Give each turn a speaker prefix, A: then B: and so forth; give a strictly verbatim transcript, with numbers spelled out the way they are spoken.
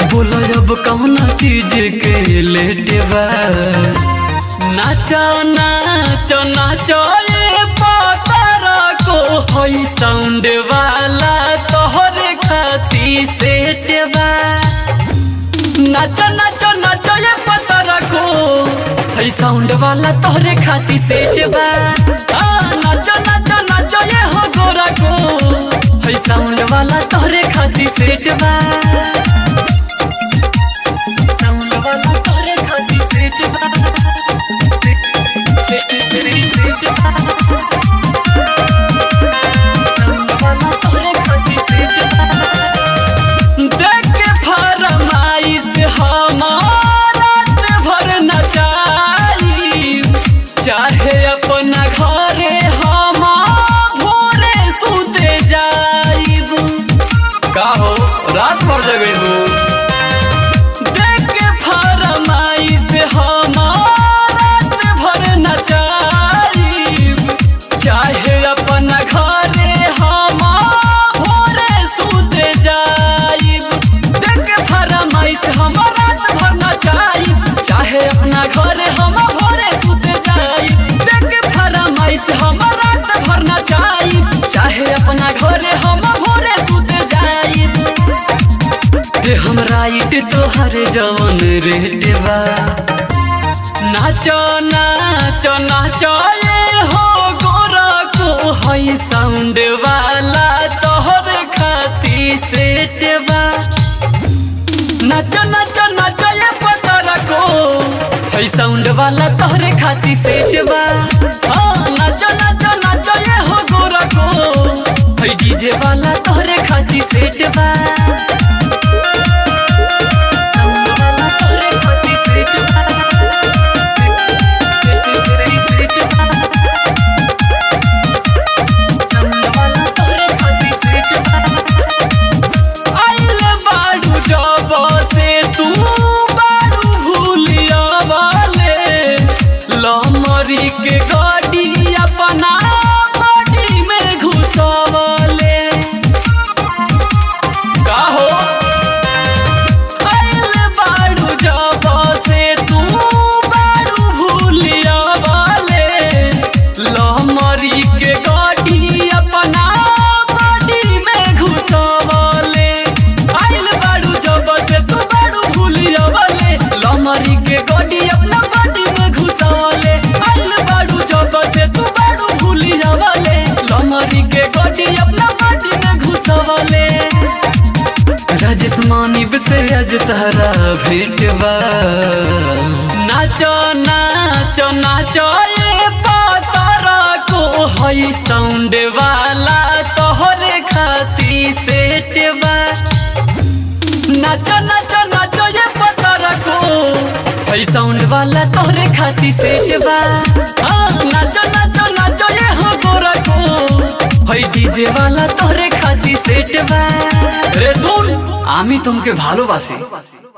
A: बोलो अब कौन चीज के लेट बा। नाचो नाचो नाचो ये पतरा को होई साउंड वाला तोहरे खाती सेट बा। नाचो नाचो नाचो ये पतरा को होई साउंड वाला तोहरे खाती सेट बा। नाचो नाचो नाचो ये हो गोरा को होई साउंड वाला तोहरे खाती सेट बा। साउंड वाला तोहरे खाती सेट बा। देख के फरमाइश हमारा भर नचाई, चाहे अपना घरे हम भोरे सुते जाइब। का हो रात भर जगेबू। देख के फरमाइश हमारा भर नचाई, चाहे अपना घरे हम भोरे सुते जाइब। देख फरमाइश हम रात भर नचाई, चाहे अपना घरे हम भोरे सुते जाइब। देख फरमाइश हम रात भर नचाई, चाहे अपना घरे हम भोरे सुते जाइब। ते हम राइट तोहर जवन रेट बा। नाचो नाचो नाचो ये हो गोरा को होई साउंड वाला तोहरे खाती सेट बा। नाचो नाचो नाचो ये पतरा को होई साउंड वाला तोहरे खाती सेट बा। नाचो नाचो नाचो ये हो गोरा को होई डीजे वाला तोहरे खाती सेट बा। साउंड वाला तोहरे खाती सेट बा। लमरी के गाड़ी अपना बॉडी में घुसवले। का हो आइल बाड़ू जब से तू बाड़ू भूलिया वाले। लमरी के गाड़ी अपना बॉडी में घुसवले। आइल बाड़ू जब से तू बाड़ू भूलिया वाले। लमरी के गाड़ी अपना बॉडी में घुसवले। आइल बाड़ू जब से तू बाड़ू भूलिया वाले। लमरी के गाड़ी अपना बॉडी में घुसवले। राजेश मानिब से आज तारा भेंट बा। नाचो नाचो नाचो ये पतरा को होई साउंड वाला तोहरे खाती सेट बा। नाचो नाचो नाचो ये पतरा को होई साउंड वाला तोहरे खाती सेट बा। नाचो नाचो नाचो ये हो गोरा को होई डीजे वाला तोहरे खाती सेट बा। रे सुन, आमी तुमके भालोबासी।